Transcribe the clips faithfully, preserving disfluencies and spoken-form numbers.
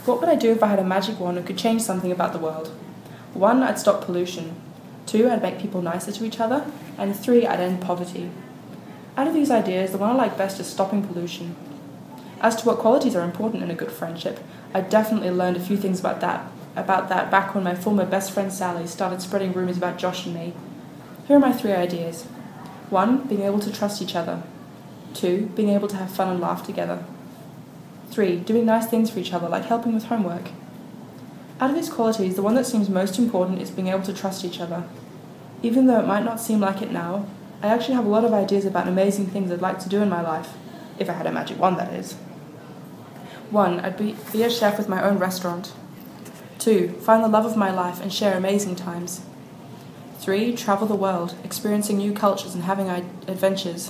What would I do if I had a magic wand and could change something about the world? One, I'd stop pollution. Two, I'd make people nicer to each other. And three, I'd end poverty. Out of these ideas, the one I like best is stopping pollution. As to what qualities are important in a good friendship, I definitely learned a few things about that, about that back when my former best friend Sally started spreading rumours about Josh and me. Here are my three ideas. One, being able to trust each other. Two, being able to have fun and laugh together. Three, doing nice things for each other, like helping with homework. Out of these qualities, the one that seems most important is being able to trust each other. Even though it might not seem like it now, I actually have a lot of ideas about amazing things I'd like to do in my life, if I had a magic wand, that is. One, I'd be, be a chef with my own restaurant. Two, find the love of my life and share amazing times. Three, travel the world, experiencing new cultures and having adventures.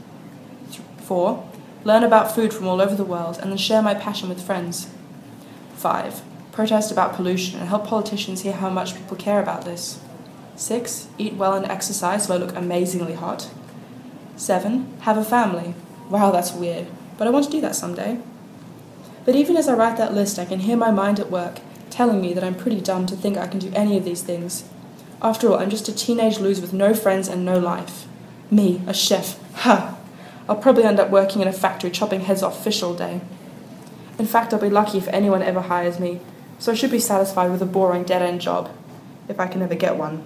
Four, learn about food from all over the world and then share my passion with friends. Five, protest about pollution and help politicians hear how much people care about this. Six, eat well and exercise so I look amazingly hot. Seven, have a family. Wow, that's weird, but I want to do that someday. But even as I write that list, I can hear my mind at work, telling me that I'm pretty dumb to think I can do any of these things. After all, I'm just a teenage loser with no friends and no life. Me, a chef. Ha! I'll probably end up working in a factory chopping heads off fish all day. In fact, I'll be lucky if anyone ever hires me, so I should be satisfied with a boring dead-end job, if I can ever get one.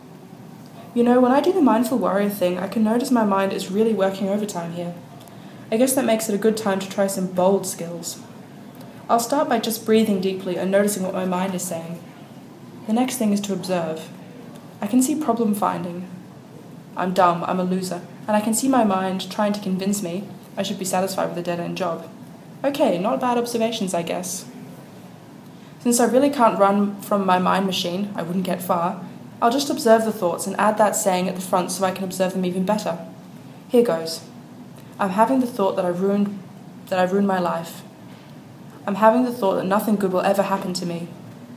You know, when I do the mindful warrior thing, I can notice my mind is really working overtime here. I guess that makes it a good time to try some bold skills. I'll start by just breathing deeply and noticing what my mind is saying. The next thing is to observe. I can see problem finding. I'm dumb, I'm a loser, and I can see my mind trying to convince me I should be satisfied with a dead-end job. Okay, not bad observations, I guess. Since I really can't run from my mind machine, I wouldn't get far, I'll just observe the thoughts and add that saying at the front so I can observe them even better. Here goes. I'm having the thought that I've ruined, that I've ruined my life. I'm having the thought that nothing good will ever happen to me.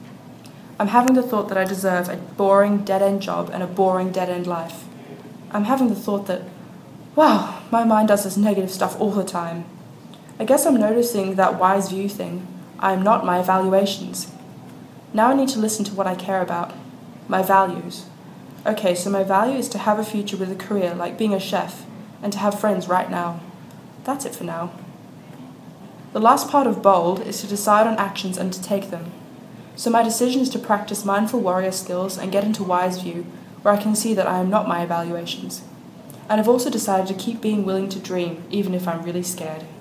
I'm having the thought that I deserve a boring, dead-end job and a boring, dead-end life. I'm having the thought that, wow, my mind does this negative stuff all the time. I guess I'm noticing that wise view thing. I am not my evaluations. Now I need to listen to what I care about. My values. Okay, so my value is to have a future with a career like being a chef and to have friends right now. That's it for now. The last part of bold is to decide on actions and to take them. So my decision is to practice mindful warrior skills and get into wise view, where I can see that I am not my evaluations. And I've also decided to keep being willing to dream, even if I'm really scared.